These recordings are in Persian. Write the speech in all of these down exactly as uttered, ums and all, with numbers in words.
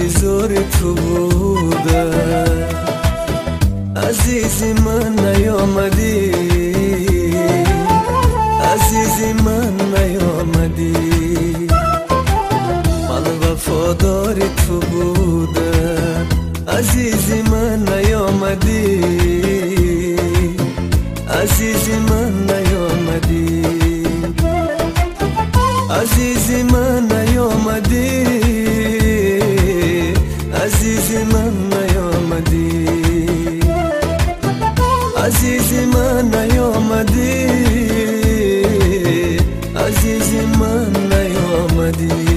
انتظار تو بودم، عزیزی من نیامدی، عزیزی من نیامدی. من وفادار تو بودم، عزیزی من نیامدی، عزیزی من نیامدی، عزیزی من نیامدی، عزیزی من نیامدی، عزیزی من نیامدی، عزیزی من نیامدی.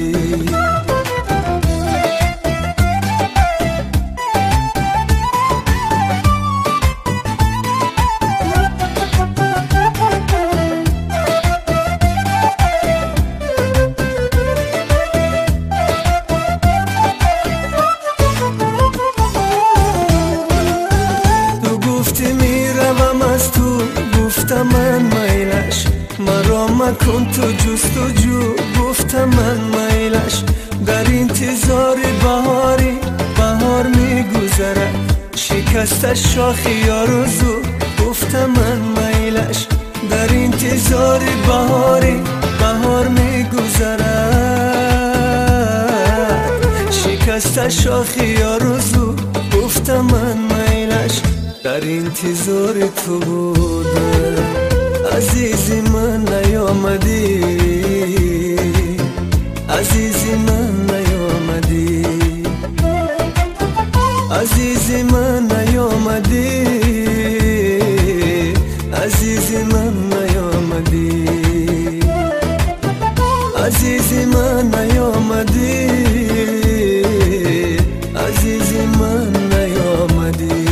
گفتم من میلش، مرا مکن تو جستجو، گفتم من میلش. در انتظار بهاری بهار میگذرد، شکست شاخی آرزو، گفتم من میلش. در انتظار بهاری بهار میگذرد، شکست شاخی آرزو، گفتم من میلش. در انتظار تو بودم، عزیزی من نیامدی، عزیزی من نیامدی، عزیزی من نیامدی، عزیزی من نیامدی، عزیزی من نیامدی، عزیزی من نیامدی.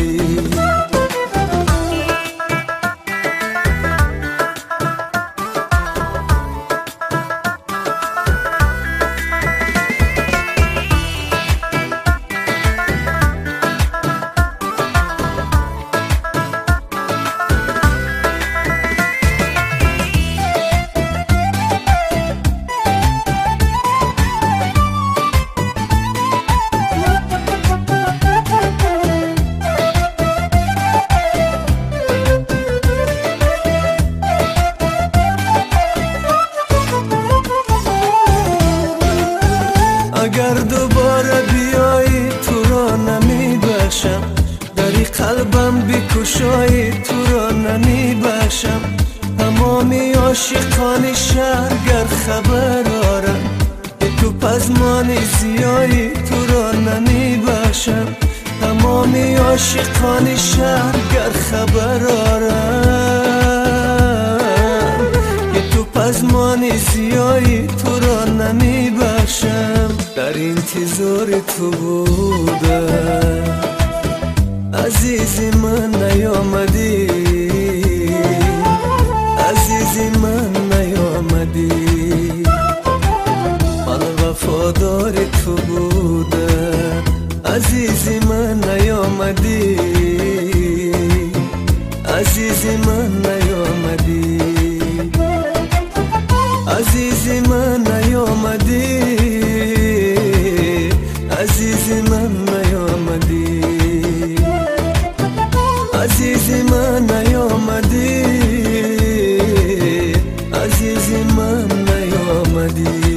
اگر دوباره بیایی تو را نمی بخشم، دری قلبم بکشایی تو را نمی بخشم. تمامی عاشقان شهر گر خبر آرم، تو پزمان زیایی تو را نمی بخشم. تمامی عاشقان شهر گر خبر آرم، تو پزمان زیایی تو را نمی بخشم. در انتظار تو بودم، عزیزی من نیامدی، عزیزی من نیامدی. من وفادار تو بودم، عزیزی من نیامدی، عزیزی من نیامدی، عزیزی من نیامدی، عزیزی من نیامدی، عزیزی من نیامدی، عزیزی من نیامدی.